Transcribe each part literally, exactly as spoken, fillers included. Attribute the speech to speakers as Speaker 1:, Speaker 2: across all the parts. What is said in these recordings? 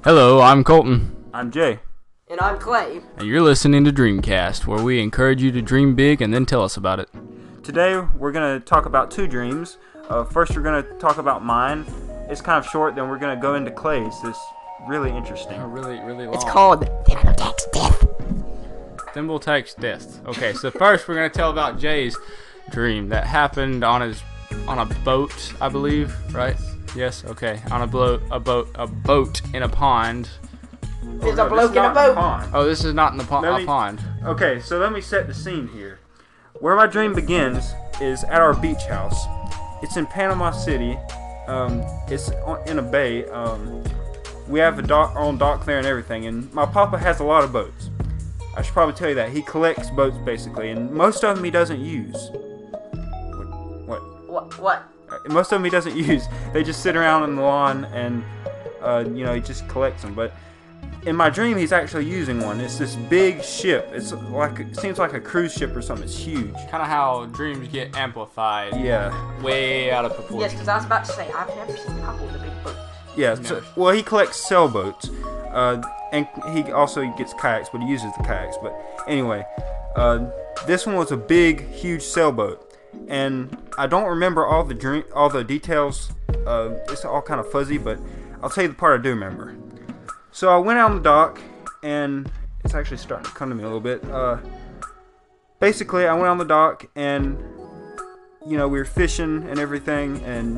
Speaker 1: Hello, I'm Colton.
Speaker 2: I'm Jay.
Speaker 3: And I'm Clay.
Speaker 1: And you're listening to Dreamcast, where we encourage you to dream big and then tell us about it.
Speaker 2: Today, we're going to talk about two dreams. Uh, first, we're going to talk about mine. It's kind of short, then we're going to go into Clay's. It's really interesting.
Speaker 1: Oh, really, really long.
Speaker 3: It's called Thimbletakes Death.
Speaker 1: Thimbletakes Death. Okay, so first we're going to tell about Jay's dream that happened on his on a boat, I believe, right? Yes, okay. On a boat, a boat, a boat in a pond.
Speaker 3: There's
Speaker 2: Oh,
Speaker 3: a
Speaker 2: no,
Speaker 3: bloke
Speaker 2: this is
Speaker 3: in a
Speaker 2: not
Speaker 3: boat.
Speaker 2: pond.
Speaker 1: Oh, this is not in the po-
Speaker 2: Let
Speaker 1: a
Speaker 2: me-
Speaker 1: pond.
Speaker 2: Okay, so let me set the scene here. Where my dream begins is at our beach house. It's in Panama City. Um, it's on- in a bay. Um, we have a dock, our own dock there and everything. And my papa has a lot of boats. I should probably tell you that. He collects boats basically, and most of them he doesn't use. What?
Speaker 3: What? What?
Speaker 2: Uh, Most of them he doesn't use. They just sit around on the lawn and, uh, you know, he just collects them. But in my dream, he's actually using one. It's this big ship. It's like it seems like a cruise ship or something. It's huge.
Speaker 1: Kind of how dreams get amplified.
Speaker 2: Yeah,
Speaker 1: Way out of proportion.
Speaker 3: Yes, because I was about to say, I've never seen Papa with a big boat.
Speaker 2: yeah.
Speaker 1: No.
Speaker 2: So, well, he collects sailboats, uh, and he also gets kayaks, but he uses the kayaks. But anyway, uh, this one was a big, huge sailboat. And I don't remember all the dream, all the details. Uh, it's all kind of fuzzy, but I'll tell you the part I do remember. So I went out on the dock, and it's actually starting to come to me a little bit. Uh, basically, I went on the dock, and you know we were fishing and everything. And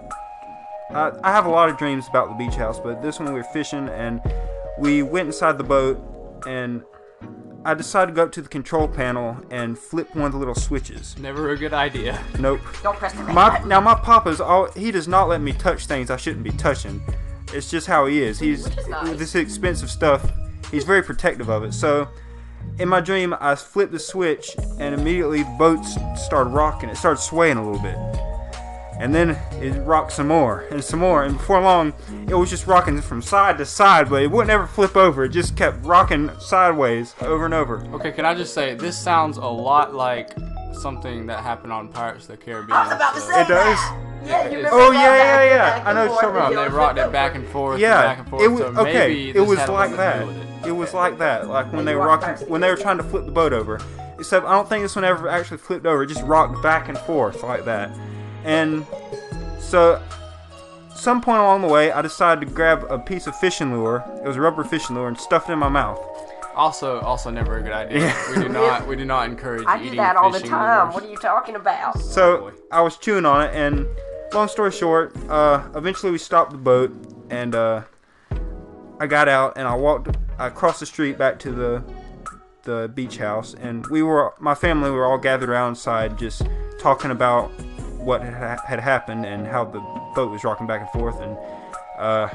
Speaker 2: I, I have a lot of dreams about the beach house, but this one we were fishing, and we went inside the boat, and I decided to go up to the control panel and flip one of the little switches.
Speaker 1: Never a good idea.
Speaker 2: Nope.
Speaker 3: Don't press the red
Speaker 2: My
Speaker 3: button.
Speaker 2: now my papa's all he does not let me touch things I shouldn't be touching. It's just how he is. He's
Speaker 3: Which is nice.
Speaker 2: with this expensive stuff. He's very protective of it. So in my dream, I flipped the switch and immediately the boat s- started rocking. It started swaying a little bit, and then it rocked some more and some more. And before long, it was just rocking from side to side, but it wouldn't ever flip over. It just kept rocking sideways over and over.
Speaker 1: Okay, can I just say, this sounds a lot like something that happened on Pirates of the Caribbean.
Speaker 3: I was about to
Speaker 1: so-
Speaker 3: say
Speaker 2: It does?
Speaker 3: that. Yeah, you remember
Speaker 2: Oh,
Speaker 3: that
Speaker 2: yeah, yeah,
Speaker 3: back and
Speaker 2: yeah.
Speaker 3: back
Speaker 2: I know
Speaker 3: and
Speaker 2: what you're
Speaker 3: forth
Speaker 2: talking
Speaker 3: and
Speaker 1: They
Speaker 3: it
Speaker 1: rocked
Speaker 3: flipped
Speaker 1: it back and forth and
Speaker 2: Yeah,
Speaker 1: back and forth.
Speaker 2: it was
Speaker 1: so
Speaker 2: okay.
Speaker 1: maybe
Speaker 2: It
Speaker 1: this
Speaker 2: was
Speaker 1: had a
Speaker 2: like
Speaker 1: little to
Speaker 2: that.
Speaker 1: do with it.
Speaker 2: It was like that, like when
Speaker 3: And
Speaker 2: they
Speaker 3: you
Speaker 2: were
Speaker 3: rocked
Speaker 2: rocking,
Speaker 3: back.
Speaker 2: when they were trying to flip the boat over. Except I don't think this one ever actually flipped over. It just rocked back and forth like that. And so, some point along the way, I decided to grab a piece of fishing lure. It was a rubber fishing lure, and stuff it in my mouth.
Speaker 1: Also, also never a good idea.
Speaker 2: Yeah.
Speaker 1: We do not, we do not encourage
Speaker 3: I do
Speaker 1: eating
Speaker 3: that all the
Speaker 1: fishing
Speaker 3: time.
Speaker 1: lures.
Speaker 3: What are you talking about?
Speaker 2: So I was chewing on it, and long story short, uh, eventually we stopped the boat, and uh, I got out and I walked, I crossed the street back to the the beach house, and we were, my family were all gathered around inside, just talking about what had, ha- had happened and how the boat was rocking back and forth, and uh,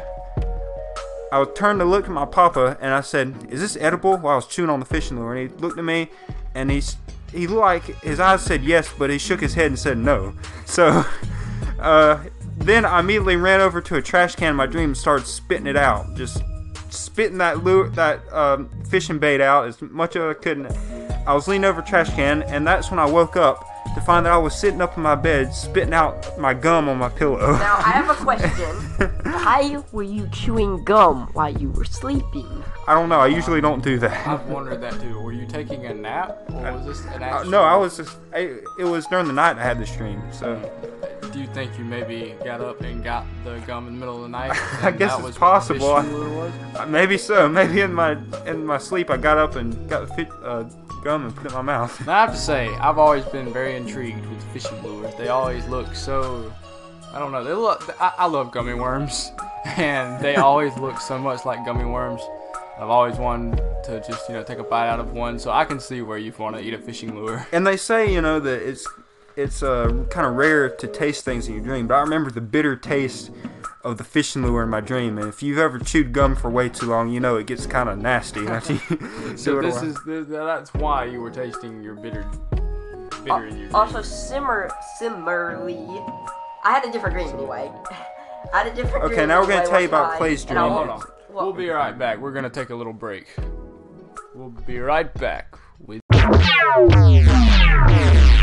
Speaker 2: I turned to look at my papa, and I said, "Is this edible?" While I was chewing on the fishing lure, and he looked at me, and he's he looked like his eyes said yes, but he shook his head and said no. So uh, then I immediately ran over to a trash can in my dream and started spitting it out, just spitting that lure, that um, fishing bait out as much as I could. I was leaning over a trash can, and that's when I woke up to find that I was sitting up in my bed spitting out my gum on my pillow.
Speaker 3: Now, I have a question. Why were you chewing gum while you were sleeping?
Speaker 2: I don't know. I usually don't do that.
Speaker 1: I've wondered that too. Were you taking a nap, or was this an
Speaker 2: Uh,
Speaker 1: actual?
Speaker 2: no, I was just. I, it was during the night I had this dream, so
Speaker 1: Do you think you maybe got up and got the gum in the middle of the night?
Speaker 2: I
Speaker 1: and
Speaker 2: guess
Speaker 1: that
Speaker 2: it's
Speaker 1: was
Speaker 2: possible.
Speaker 1: What the fishing lure was?
Speaker 2: uh, maybe so. Maybe in my in my sleep I got up and got the fit, uh, gum and put it in my mouth.
Speaker 1: Now, I have to say, I've always been very intrigued with fishing lures. They always look so, I don't know, they look, I, I love gummy worms, and they always look so much like gummy worms. I've always wanted to just, you know, take a bite out of one, so I can see where you'd want to eat a fishing lure.
Speaker 2: And they say, you know, that it's it's uh, kind of rare to taste things in your dream, but I remember the bitter taste of the fishing lure in my dream. And if you've ever chewed gum for way too long, you know it gets kind of nasty. after you do
Speaker 1: So
Speaker 2: it a
Speaker 1: this
Speaker 2: while.
Speaker 1: is, this, that's why you were tasting your bitter, bitter in your dream.
Speaker 3: Also, simmer, similarly, I had a different dream anyway. I had a different dream.
Speaker 2: Okay, now we're gonna
Speaker 3: anyway
Speaker 2: tell you
Speaker 3: one
Speaker 2: about
Speaker 3: time,
Speaker 2: Clay's
Speaker 3: and I
Speaker 2: dream.
Speaker 1: Hold
Speaker 3: was-
Speaker 1: on.
Speaker 3: What?
Speaker 1: We'll be right back. We're going to take a little break. We'll be right back with...